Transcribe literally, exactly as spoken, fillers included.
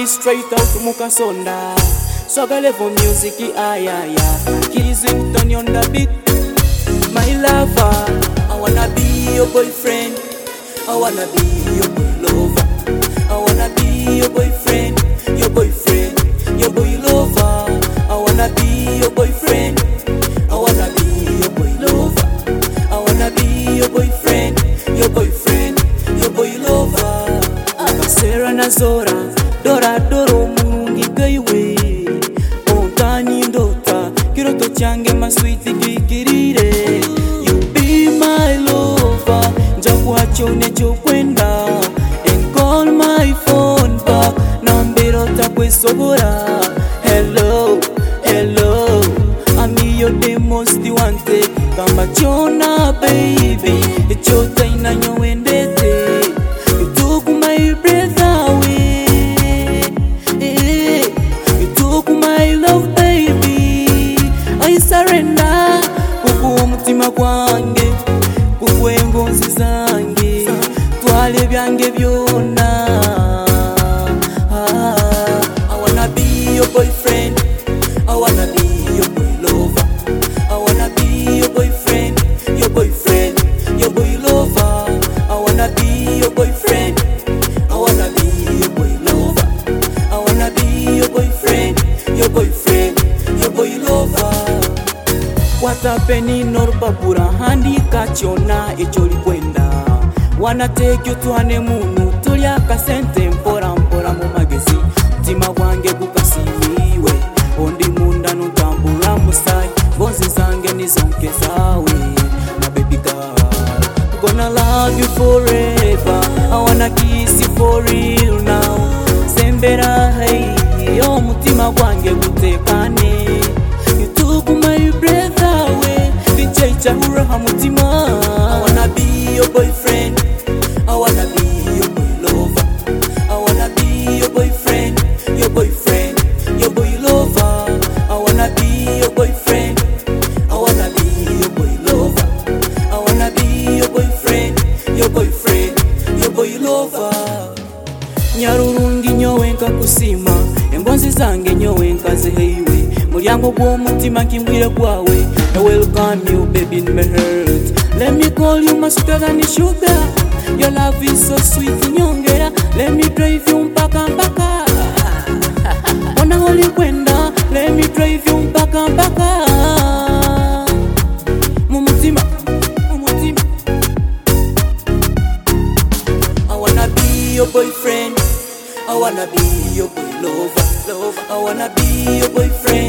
be straight out mukasonda. Swagga level music, ah yeah yeah. Keys Ringtone on the beat. My lover, I wanna be your boyfriend. I wanna be your boy lover. I wanna be your boyfriend, your boyfriend, your boy lover. I wanna be your boyfriend. I wanna be your boy lover. I wanna be your boyfriend, your boyfriend, your boy lover. Akasera na Zora, Dora Doro Mungi Gaiwe. Ontani ndota, kiroto change maswiti kikirire. You be my lover, njakuacho necho kwenda. And call my phone back, nambero takwesobora. Hello, hello, I'm your the most wanted. Kamba chona baby, chota ina nyowendete. You took my breath away, you took my love baby. I surrender, kuku mutima kwange, kuku ngonzi zange, twale byange byona. I wanna be your boyfriend, I wanna be your boy lover. I wanna be your boyfriend, your boyfriend, your boy lover. I wanna be your boyfriend, I wanna be your boy lover. I wanna be your boyfriend, your boyfriend, your boy lover. Watapeni norbabura handi kachona echoli kwenda. Wanna take you to honeymoon, tulia kasente mpora mpora mu magezi. Tima wange kukasiwiwe, ondi munda nutambura musai. Bonzi zange nizonke zawe, my baby girl. Gonna love you forever, I wanna kiss you for real now. Sembera hey, yo mutima wange gutekane. You took my breath away, vichaicha huraha mutima. I wanna be your boyfriend, I wanna be your boy lover. I wanna be your boyfriend, your boyfriend, your boy lover. I wanna be your boyfriend, I wanna be your boy lover. I wanna be your boyfriend, your boyfriend, your boy lover. Nyarurungi nyowenka kusima, embonzi zange nyowenka ziheiwe. Mulyango gw'omutima kimbwire gwawe, I welcome you baby in my heart. Let me call you my sweeter than the sugar. Your love is so sweet nyongera. Let me drive you mpaka mpaka. Ona holi kwenda, let me drive you mpaka mpaka. Mumutima, mumutima. I wanna be your boyfriend, I wanna be your boy lover, lover. I wanna be your boyfriend,